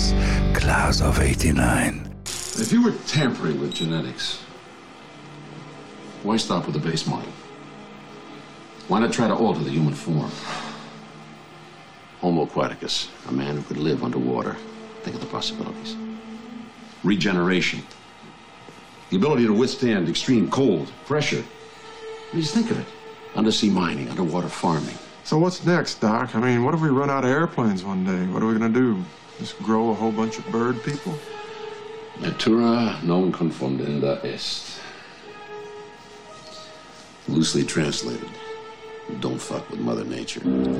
us, class of 89. If you were tampering with genetics, why stop with the base model? Why not try to alter the human form? Homo aquaticus, a man who could live underwater. Think of the possibilities. Regeneration. The ability to withstand extreme cold, pressure. Just think of it. Undersea mining, underwater farming. So what's next, Doc? I mean, what if we run out of airplanes one day? What are we gonna do? Just grow a whole bunch of bird people? Natura non confundenda est. Loosely translated, don't fuck with Mother Nature.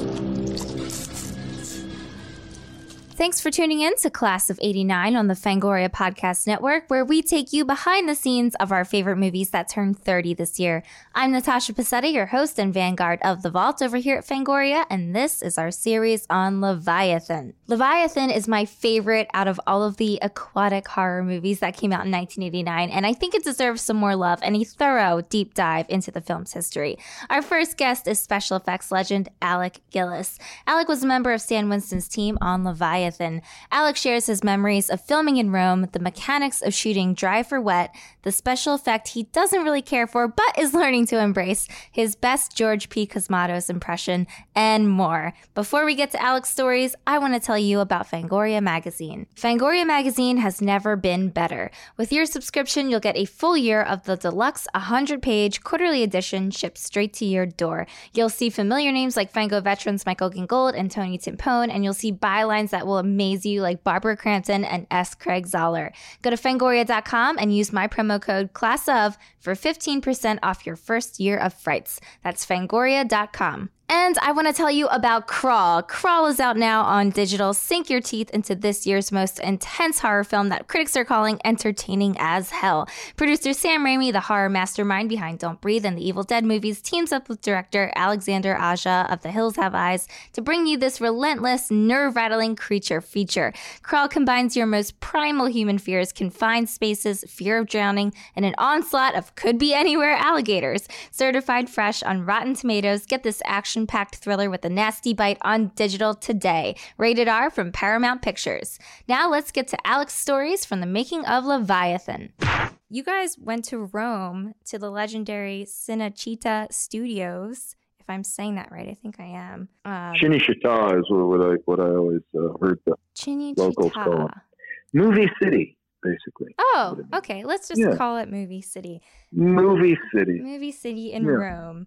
Thanks for tuning in to Class of 89 on the Fangoria Podcast Network, where we take you behind the scenes of our favorite movies that turned 30 this year. I'm Natasha Passetti, your host and vanguard of The Vault over here at Fangoria, and this is our series on Leviathan. Leviathan is my favorite out of all of the aquatic horror movies that came out in 1989, and I think it deserves some more love and a thorough deep dive into the film's history. Our first guest is special effects legend Alec Gillis. Alec was a member of Stan Winston's team on Leviathan. Alec shares his memories of filming in Rome, the mechanics of shooting dry for wet, the special effect he doesn't really care for but is learning to embrace, his best George P. Cosmatos impression, and more. Before we get to Alec's stories, I want to tell you about Fangoria Magazine. Fangoria Magazine has never been better. With your subscription, you'll get a full year of the deluxe 100-page quarterly edition shipped straight to your door. You'll see familiar names like Fango veterans Michael Gingold and Tony Timpone, and you'll see bylines that will amaze you like Barbara Crampton and S. Craig Zoller. Go to Fangoria.com and use my promo code CLASSOF for 15% off your first year of frights. That's Fangoria.com. And I want to tell you about Crawl. Crawl is out now on digital. Sink your teeth into this year's most intense horror film that critics are calling entertaining as hell. Producer Sam Raimi, the horror mastermind behind Don't Breathe and the Evil Dead movies, teams up with director Alexander Aja of The Hills Have Eyes to bring you this relentless, nerve-rattling creature feature. Crawl combines your most primal human fears, confined spaces, fear of drowning, and an onslaught of could-be-anywhere alligators. Certified fresh on Rotten Tomatoes, get this action-packed thriller with a nasty bite on digital today. Rated R from Paramount Pictures. Now let's get to Alec's stories from the making of Leviathan. You guys went to Rome to the legendary Cinecittà Studios. If I'm saying that right, I think I am. Cinecittà is what I always heard the locals call it. Movie City, basically. Oh, okay. Let's just call it Movie City. Movie City. Movie City in Rome.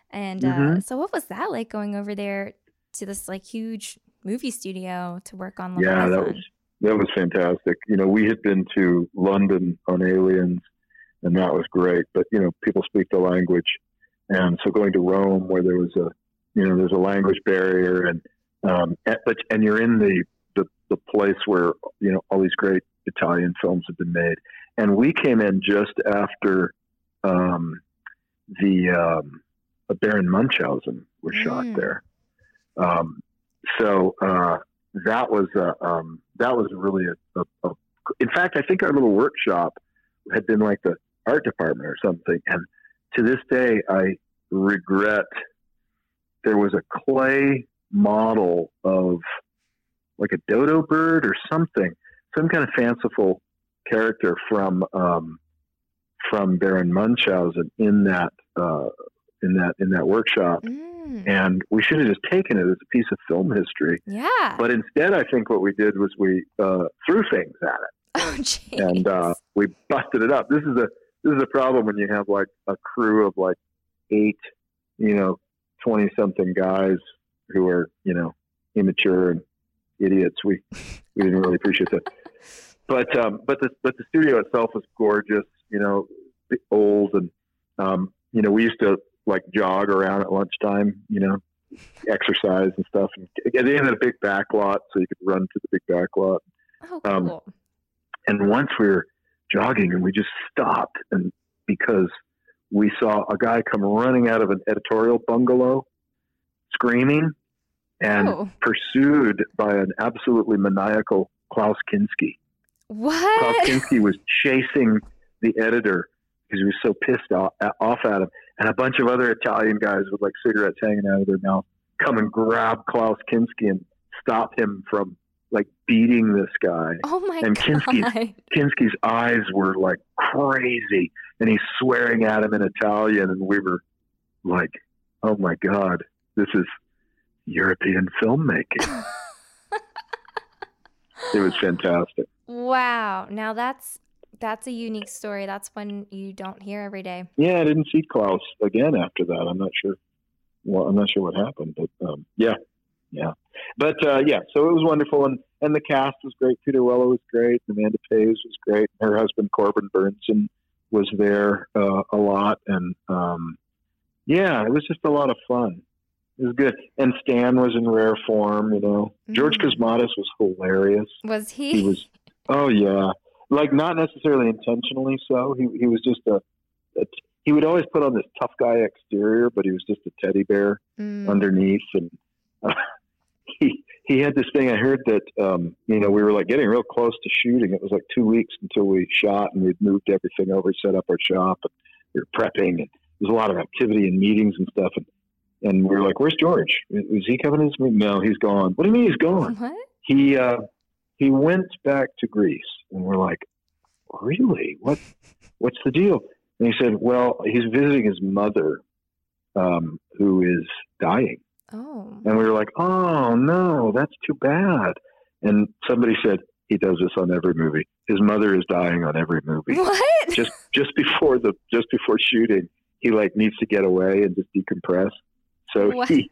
And so what was that like going over there to this like huge movie studio to work on Leviathan? Yeah, that was fantastic. You know, we had been to London on Aliens, and that was great. But, you know, people speak the language. And so going to Rome where there was there's a language barrier and you're in the place where, you know, all these great Italian films have been made. And we came in just after Baron Munchausen was shot there. So that was really in fact, I think our little workshop had been like the art department or something. And to this day, I regret there was a clay model of like a dodo bird or something, some kind of fanciful character from Baron Munchausen in that workshop. And we should have just taken it as a piece of film history. Yeah. But instead, I think what we did was we threw things at it. Oh, geez. And we busted it up. This is a problem when you have like a crew of like 8, 20-something guys who are, immature and idiots. We didn't really appreciate that. But the studio itself was gorgeous, old, and we used to like jog around at lunchtime, exercise and stuff. And they had a big back lot, so you could run to the big back lot. Oh, cool. And once we were jogging, and we just stopped, and because we saw a guy come running out of an editorial bungalow, screaming, and pursued by an absolutely maniacal Klaus Kinski. What? Klaus Kinski was chasing the editor because he was so pissed off at him. And a bunch of other Italian guys with like cigarettes hanging out of their mouth come and grab Klaus Kinski and stop him from like beating this guy. Oh my and God. Kinski's eyes were like crazy, and he's swearing at him in Italian, and we were like, oh my God, this is European filmmaking. It was fantastic. Wow. Now that's a unique story. That's one you don't hear every day. Yeah, I didn't see Klaus again after that. I'm not sure. Well, I'm not sure what happened, but yeah. But so it was wonderful, and the cast was great. Peter Weller was great. Amanda Pays was great. Her husband Corbin Burnson was there a lot, and it was just a lot of fun. It was good, and Stan was in rare form. You know, George Cosmatos was hilarious. Was he? He was. Oh yeah, like not necessarily intentionally so. He was just he would always put on this tough guy exterior, but he was just a teddy bear underneath, and he had this thing. I heard that we were like getting real close to shooting. It was like 2 weeks until we shot, and we'd moved everything over, set up our shop, and we were prepping, and there was a lot of activity and meetings and stuff, and we were like, "Where's George? Is he coming to this meeting?" No, he's gone. What do you mean he's gone? What? He went back to Greece, and we're like, "Really? What's the deal?" And he said, "Well, he's visiting his mother, who is dying." Oh. And we were like, "Oh no, that's too bad." And somebody said, "He does this on every movie. His mother is dying on every movie." What? Just before shooting, he like needs to get away and just decompress. So he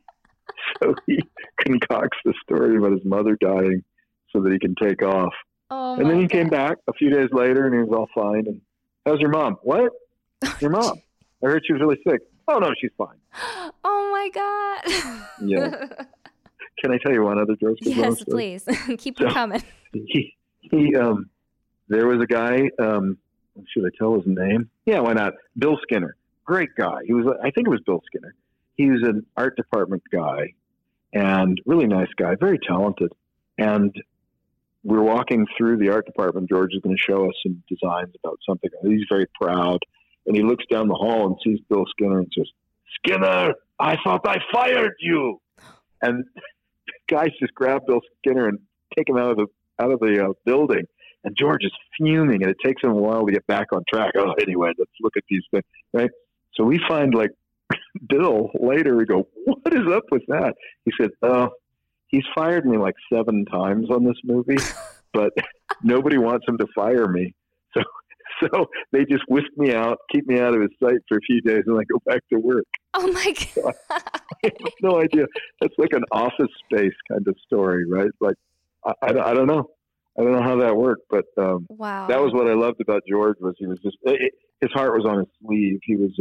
concocts the story about his mother dying so that he can take off. Oh, and then he came back a few days later, and he was all fine. And how's your mom? What? Your mom? I heard she was really sick. Oh no, she's fine. Oh my God. Yeah. Can I tell you one other George Cosmatos Yes, story? please. Keep them coming. He there was a guy, should I tell his name? Yeah, why not? Bill Skinner. Great guy. I think it was Bill Skinner. He was an art department guy and really nice guy, very talented. And we're walking through the art department. George is going to show us some designs about something. He's very proud. And he looks down the hall and sees Bill Skinner and says, "Skinner, I thought I fired you." And guys just grab Bill Skinner and take him out of the building. And George is fuming, and it takes him a while to get back on track. Oh, anyway, let's look at these things, right? So we find like Bill later. We go, "What is up with that?" He said, "He's fired me like 7 times on this movie, but nobody wants him to fire me. So they just whisk me out, keep me out of his sight for a few days, and I go back to work." Oh my God. I have no idea. That's like an Office Space kind of story, right? Like, I don't know. I don't know how that worked, but wow. That was what I loved about George. Was he was just his heart was on his sleeve. He was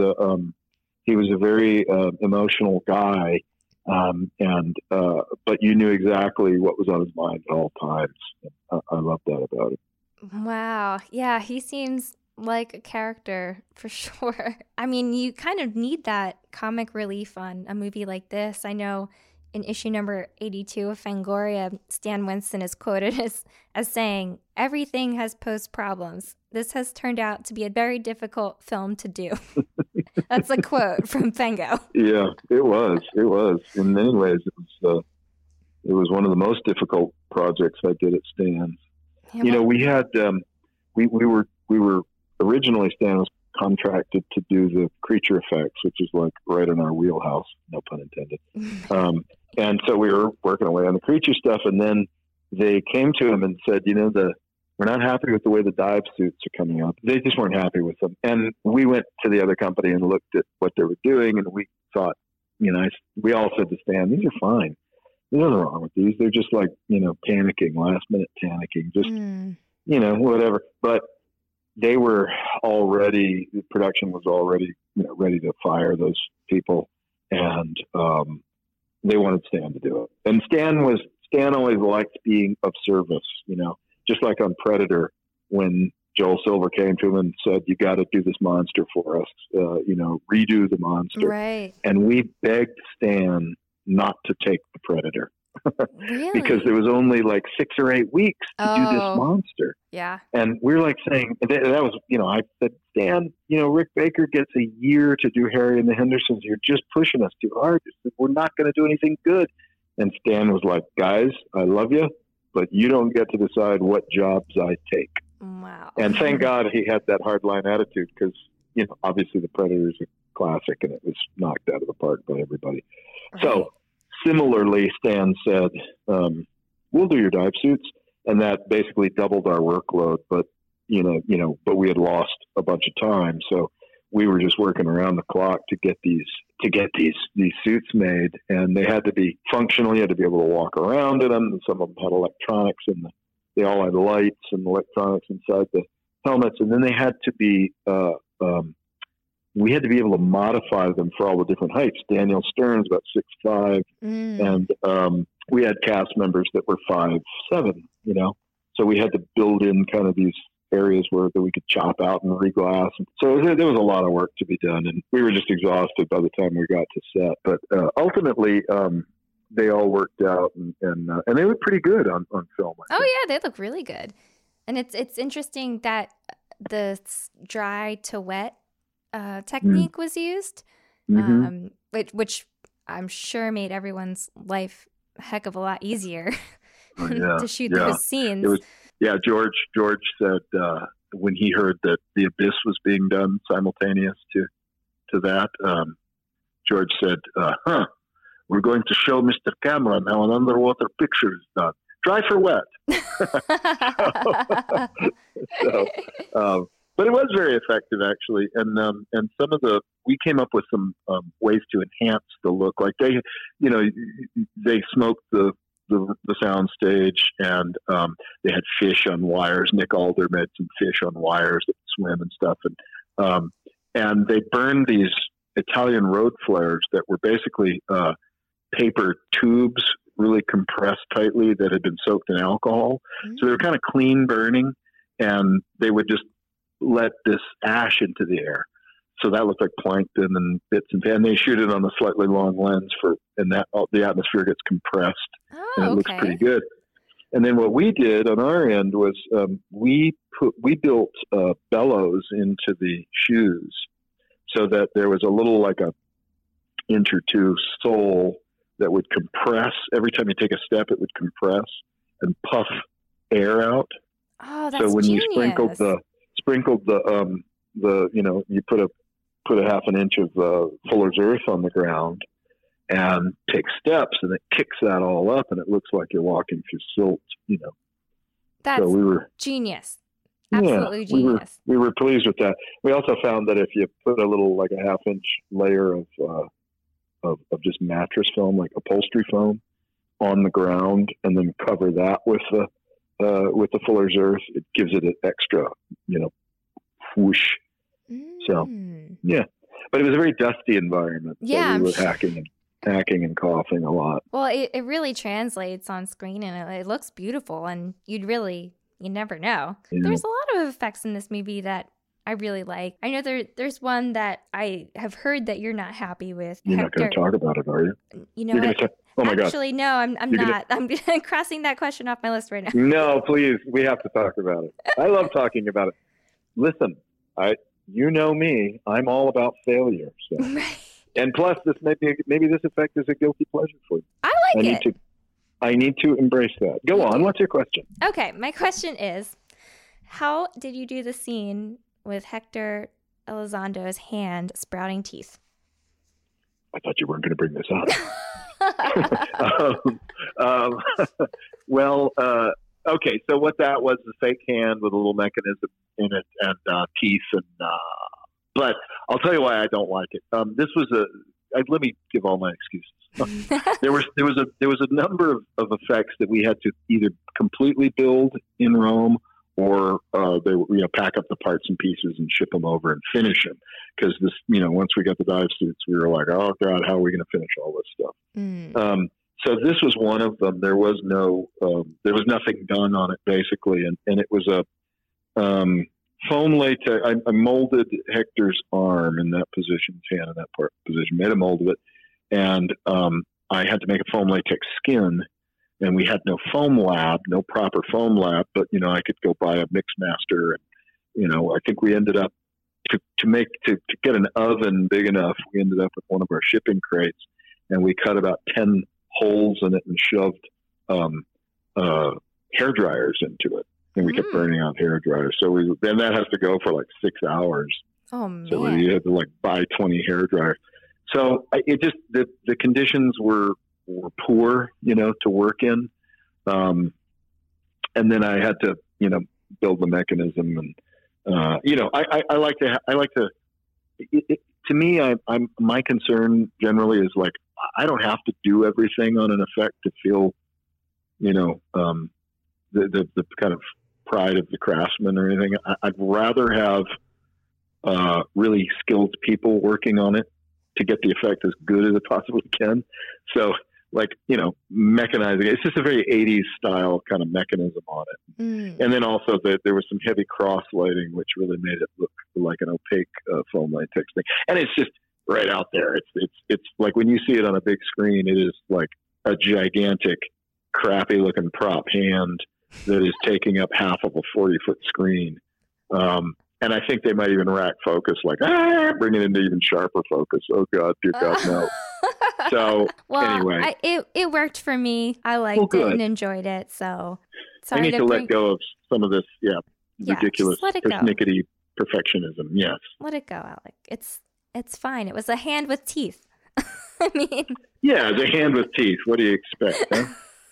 a very emotional guy, but you knew exactly what was on his mind at all times. I love that about him. Wow. Yeah, he seems like a character for sure. I mean, you kind of need that comic relief on a movie like this. I know in issue number 82 of Fangoria, Stan Winston is quoted as saying, "Everything has posed problems. This has turned out to be a very difficult film to do." That's a quote from Fango. Yeah, it was. In many ways, it was one of the most difficult projects I did at Stan's. Yeah, you know, we had we were originally, Stan was contracted to do the creature effects, which is like right in our wheelhouse, no pun intended. And so we were working away on the creature stuff, and then they came to him and said, "We're not happy with the way the dive suits are coming up." They just weren't happy with them. And we went to the other company and looked at what they were doing, and we thought, we all said to Stan, "These are fine. There's nothing wrong with these. They're just like, panicking, last minute panicking, just, whatever." But they were already, the production was already, ready to fire those people. And they wanted Stan to do it. And Stan always liked being of service, just like on Predator, when Joel Silver came to him and said, "You got to do this monster for us, redo the monster." Right. And we begged Stan not to take the Predator. Really? Because there was only like 6 or 8 weeks to do this monster. Yeah. And we're like saying, that was, I said, "Stan, Rick Baker gets a year to do Harry and the Hendersons. You're just pushing us too hard. We're not going to do anything good." And Stan was like, "Guys, I love you, but you don't get to decide what jobs I take. Wow. And thank God he had that hardline attitude because, obviously the Predator's a classic and it was knocked out of the park by everybody. Right. So similarly, Stan said, we'll do your dive suits. And that basically doubled our workload, but but we had lost a bunch of time. So we were just working around the clock to get these suits made, and they had to be functional. You had to be able to walk around in them. And some of them had electronics, and they all had lights and electronics inside the helmets. And then they had to be, we had to be able to modify them for all the different heights. Daniel Stern's about 6'5", and we had cast members that were 5'7", So we had to build in kind of these areas that we could chop out and reglass. So there was a lot of work to be done, and we were just exhausted by the time we got to set. But ultimately, they all worked out, and they look pretty good on film. Oh yeah, they look really good. And it's interesting that the dry to wet technique was used, which I'm sure made everyone's life a heck of a lot easier to shoot those scenes. George said when he heard that The Abyss was being done simultaneous to that, George said, we're going to show Mr. Cameron how an underwater picture is done. Dry for wet. But it was very effective, actually. And we came up with some ways to enhance the look. Like they smoked the sound stage, and they had fish on wires. Nick Alder made some fish on wires that swim and stuff. And they burned these Italian road flares that were basically paper tubes, really compressed tightly, that had been soaked in alcohol. So they were kind of clean burning, and they would just let this ash into the air. So that looked like plankton and bits and they shoot it on a slightly long lens and the atmosphere gets compressed and it looks pretty good. And then what we did on our end was we built bellows into the shoes so that there was a little like a inch or two sole that would compress. Every time you take a step, it would compress and puff air out. Oh, that's so when genius. You sprinkled the you put a half an inch of Fuller's Earth on the ground and take steps, and it kicks that all up, and it looks like you're walking through silt. That's so we were genius. Absolutely genius. We were pleased with that. We also found that if you put a little, like a half-inch layer of just mattress foam, like upholstery foam, on the ground, and then cover that with the Fuller's Earth, it gives it an extra, whoosh. So, yeah. But it was a very dusty environment. Yeah. So we were hacking and coughing a lot. Well, it really translates on screen, and it looks beautiful, and you never know. Yeah. There's a lot of effects in this movie that I really like. I know there's one that I have heard that you're not happy with. You're not going to talk about it, are you? You know what? Oh my God. Actually, no, I'm not. I'm crossing that question off my list right now. No, please. We have to talk about it. I love talking about it. Listen, you know me. I'm all about failure. So. And plus, maybe this effect is a guilty pleasure for you. I need to embrace that. Go on. What's your question? Okay, my question is, how did you do the scene with Hector Elizondo's hand sprouting teeth? I thought you weren't going to bring this up. Okay, so what that was a fake hand with a little mechanism in it and teeth, but I'll tell you why I don't like it. This was let me give all my excuses. There was a number of effects that we had to either completely build in Rome or they pack up the parts and pieces and ship them over and finish them. Because this, once we got the dive suits, we were like, oh God, how are we going to finish all this stuff? So this was one of them. There was nothing done on it basically, and it was a foam latex. I molded Hector's arm in that position, his hand in that position, made a mold of it, and I had to make a foam latex skin. And we had no foam lab, no proper foam lab, but I could go buy a Mixmaster, and I think we ended up to get an oven big enough. We ended up with one of our shipping crates, and we cut about 10 holes in it and shoved hair dryers into it, and we kept burning out hair dryers. So then that has to go for like 6 hours. Oh man! So we had to like buy 20 hair dryers. So it just the conditions were poor, to work in, and then I had to build the mechanism, and I like to. To me, my concern generally is like I don't have to do everything on an effect to feel, the kind of pride of the craftsman or anything. I'd rather have really skilled people working on it to get the effect as good as it possibly can. So, mechanizing it's just a very 80s style kind of mechanism on it. And then also there was some heavy cross lighting, which really made it look like an opaque foam latex thing. And it's just right out there. It's like when you see it on a big screen, it is like a gigantic, crappy looking prop hand that is taking up half of a 40-foot screen. And I think they might even rack focus, bring it into even sharper focus. Oh God, dear God, no. So anyway, it worked for me. I liked it and enjoyed it. So I need to let go of some of this, ridiculous, persnickety perfectionism. Yes, let it go, Alec. It's fine. It was a hand with teeth. I mean, the hand with teeth. What do you expect? Huh?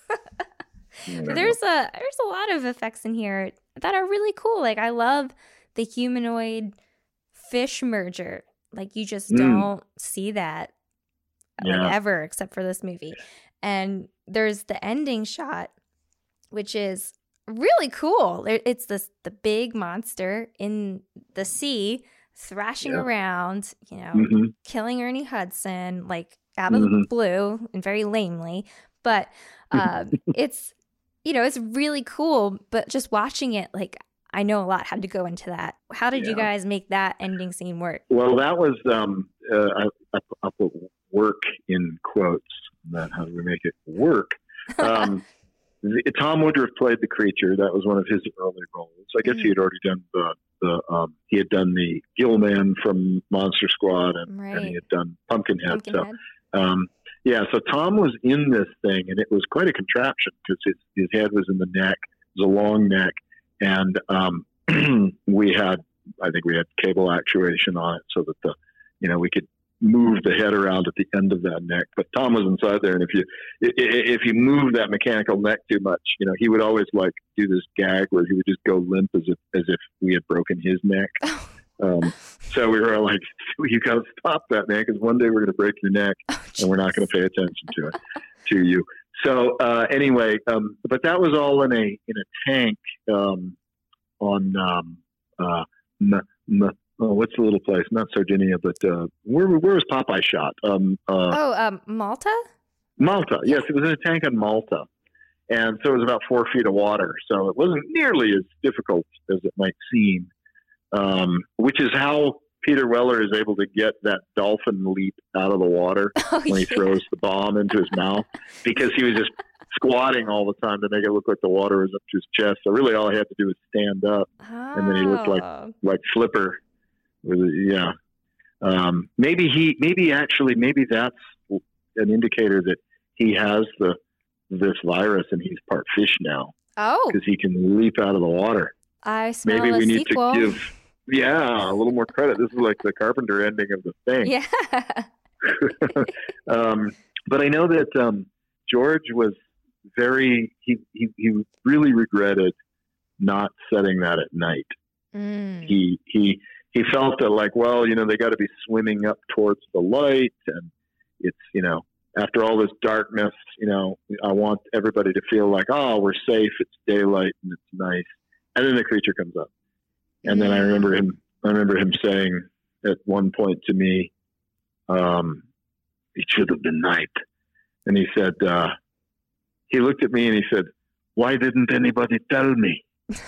There's a lot of effects in here that are really cool. Like I love the humanoid fish merger. Like you just don't see that ever except for this movie. And there's the ending shot, which is really cool. It's the big monster in the sea thrashing around, killing Ernie Hudson like out of the blue and very lamely. But it's it's really cool. But just watching it, like I know a lot had to go into that. How did you guys make that ending scene work? Well, that was I put work in quotes. How do we make it work? Tom Woodruff played the creature. That was one of his early roles. I guess he had already done he had done the Gill Man from Monster Squad, and he had done Pumpkinhead. So Tom was in this thing, and it was quite a contraption because his head was in the neck. It was a long neck, and we had cable actuation on it so that we could move the head around at the end of that neck. But Tom was inside there, and if you move that mechanical neck too much, he would always do this gag where he would just go limp as if we had broken his neck. So we were like, you got to stop that, man, because one day we're going to break your neck, and we're not going to pay attention to you. So anyway, but that was all in a tank on what's the little place? Not Sardinia, but where was Popeye shot? Malta? Malta, yes. It was in a tank on Malta. And so it was about 4 feet of water. So it wasn't nearly as difficult as it might seem, which is how Peter Weller is able to get that dolphin leap out of the water when he throws the bomb into his mouth, because he was just squatting all the time to make it look like the water was up to his chest. So really all he had to do was stand up, and then he looked like Flipper. Maybe that's an indicator that he has this virus and he's part fish now. Oh, because he can leap out of the water. I smell Maybe we need sequel. to give a little more credit. This is like the Carpenter ending of the thing. Yeah. But I know that George was he really regretted not setting that at night. He felt that they got to be swimming up towards the light, and it's after all this darkness, I want everybody to feel like, oh, we're safe, it's daylight and it's nice, and then the creature comes up, and then I remember him saying at one point to me, it should have been night, and he said, he looked at me and he said, why didn't anybody tell me?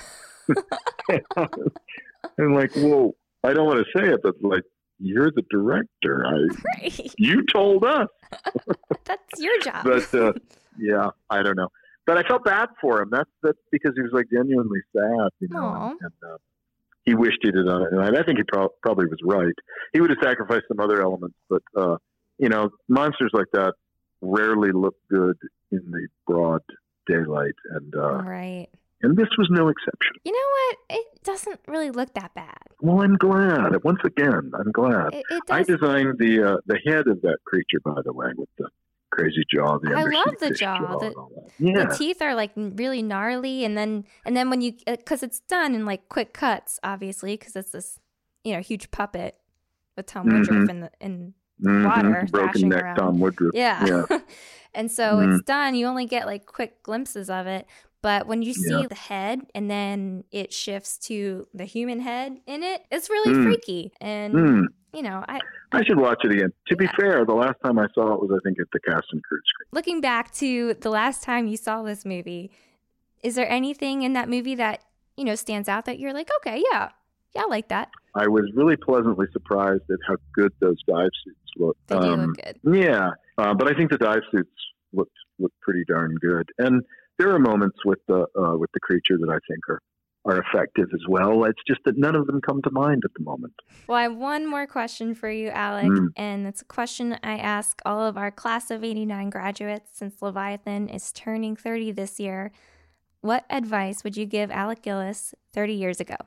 I'm like, whoa. I don't want to say it, but you're the director. You told us. That's your job. But I don't know. But I felt bad for him. That's because he was genuinely sad, and he wished he did on it. And I think he probably was right. He would have sacrificed some other elements, but monsters like that rarely look good in the broad daylight, and Right. and this was no exception. You know what? It doesn't really look that bad. Well, I'm glad. Once again, I'm glad. It I does. designed the head of that creature, by the way, with the crazy jaw. The I undersea love the fish jaw. and all that. Yeah. The teeth are like really gnarly, and then when you, because it's done in like quick cuts, obviously, because it's this huge puppet with Tom Woodruff in water Broken thrashing neck around. Tom Woodruff. Yeah. And so it's done. You only get like quick glimpses of it. But when you see the head and then it shifts to the human head in it, it's really freaky. And, I should watch it again. To be fair, the last time I saw it was, I think, at the Cast and Crew screen. looking back to the last time you saw this movie, is there anything in that movie that, stands out that you're like, okay, yeah, I like that? I was really pleasantly surprised at how good those dive suits looked. They do look good. Yeah, but I think the dive suits looked pretty darn good. And there are moments with the creature that I think are effective as well. It's just that none of them come to mind at the moment. Well, I have one more question for you, Alec, and it's a question I ask all of our class of 89 graduates since Leviathan is turning 30 this year. What advice would you give Alec Gillis 30 years ago?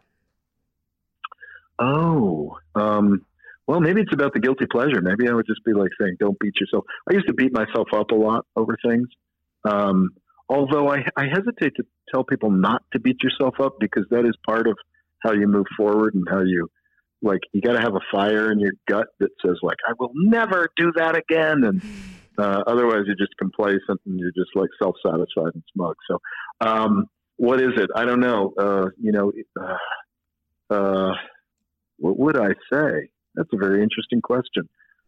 Oh, well, maybe it's about the guilty pleasure. Maybe I would just be like saying, don't beat yourself. I used to beat myself up a lot over things. Although I hesitate to tell people not to beat yourself up, because that is part of how you move forward and how you got to have a fire in your gut that says like, I will never do that again. And otherwise you're just complacent and you're just like self-satisfied and smug. So what is it? I don't know. What would I say? That's a very interesting question.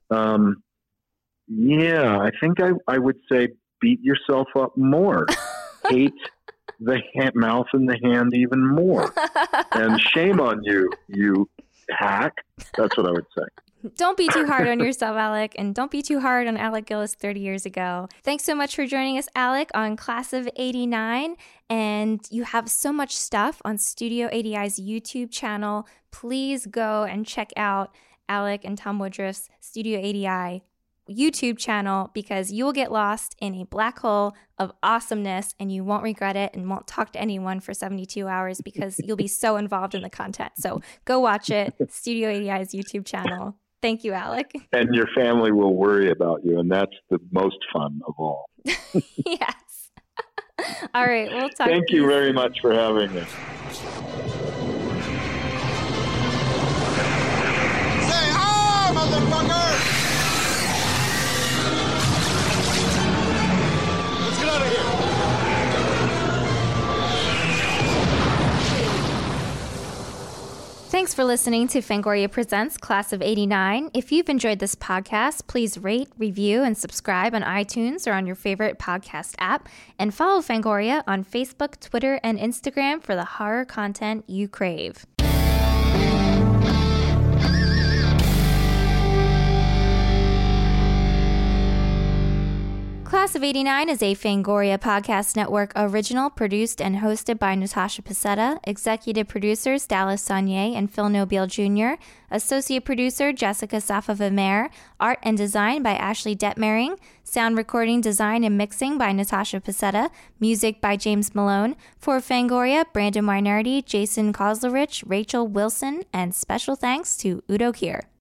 Yeah, I think I would say beat yourself up more. Hate the mouth and the hand even more. And shame on you, you hack. That's what I would say. Don't be too hard on yourself, Alec, and don't be too hard on Alec Gillis 30 years ago. Thanks so much for joining us, Alec, on Class of 89. And you have so much stuff on Studio ADI's YouTube channel. Please go and check out Alec and Tom Woodruff's Studio ADI YouTube channel, because you will get lost in a black hole of awesomeness and you won't regret it and won't talk to anyone for 72 hours because you'll be so involved in the content. So go watch it, Studio ADI's YouTube channel. Thank you, Alec. And your family will worry about you, and that's the most fun of all. Yes. All right, we'll talk. Thank you very much for having me. Say hi, motherfucker! Let's get out of here. Thanks for listening to Fangoria Presents Class of 89. If you've enjoyed this podcast, please rate, review, and subscribe on iTunes or on your favorite podcast app. And follow Fangoria on Facebook, Twitter, and Instagram for the horror content you crave. Class of 89 is a Fangoria Podcast Network original, produced and hosted by Natasha Pacetta, executive producers Dallas Saunier and Phil Nobile Jr., associate producer Jessica Safa-Vimer, art and design by Ashley Detmering, sound recording, design, and mixing by Natasha Pacetta, music by James Malone. For Fangoria, Brandon Weinardi, Jason Kozlerich, Rachel Wilson, and special thanks to Udo Kier.